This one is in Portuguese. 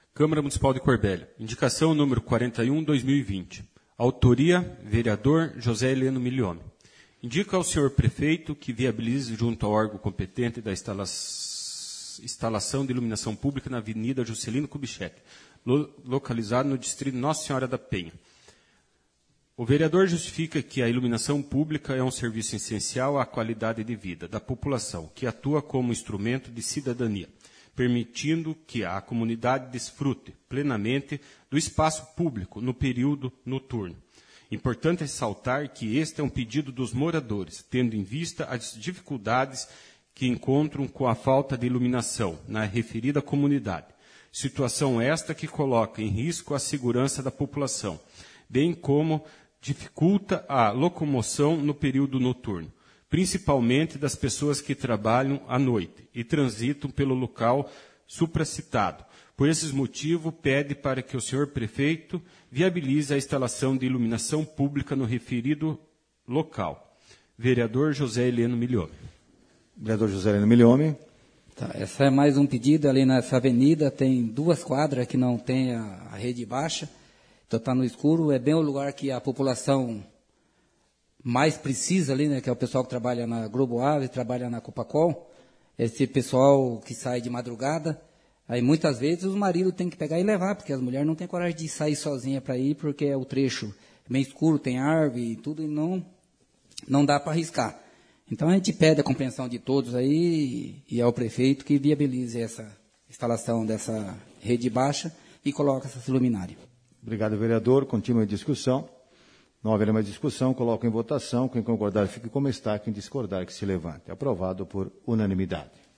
Câmara Municipal de Corbélia. Indicação número 41/2020. Autoria, vereador José Heleno Miliome. Indica ao senhor prefeito que viabilize junto ao órgão competente da instalação de iluminação pública na Avenida Juscelino Kubitschek, localizado no distrito Nossa Senhora da Penha. O vereador justifica que a iluminação pública é um serviço essencial à qualidade de vida da população, que atua como instrumento de cidadania, permitindo que a comunidade desfrute plenamente do espaço público no período noturno. Importante ressaltar que este é um pedido dos moradores, tendo em vista as dificuldades que encontram com a falta de iluminação na referida comunidade. Situação esta que coloca em risco a segurança da população, bem como dificulta a locomoção no período noturno, principalmente das pessoas que trabalham à noite e transitam pelo local supracitado. Por esses motivos, pede para que o senhor prefeito viabilize a instalação de iluminação pública no referido local. Vereador José Heleno Miliome. Vereador José Heleno Miliome. Tá, essa é mais um pedido. Ali nessa avenida tem 2 quadras que não tem a rede baixa, então está no escuro. É bem o lugar que a população mais precisa ali, né, que é o pessoal que trabalha na Globo Ave, trabalha na Copacol, esse pessoal que sai de madrugada. Aí muitas vezes os maridos têm que pegar e levar, porque as mulheres não têm coragem de sair sozinha para ir, porque é o trecho bem escuro, tem árvore e tudo, e não dá para arriscar. Então a gente pede a compreensão de todos aí e ao prefeito que viabilize essa instalação dessa rede baixa e coloque essas luminárias. Obrigado, vereador. Continua a discussão. Não haverá mais discussão, coloco em votação. Quem concordar fique como está, quem discordar que se levante. Aprovado por unanimidade.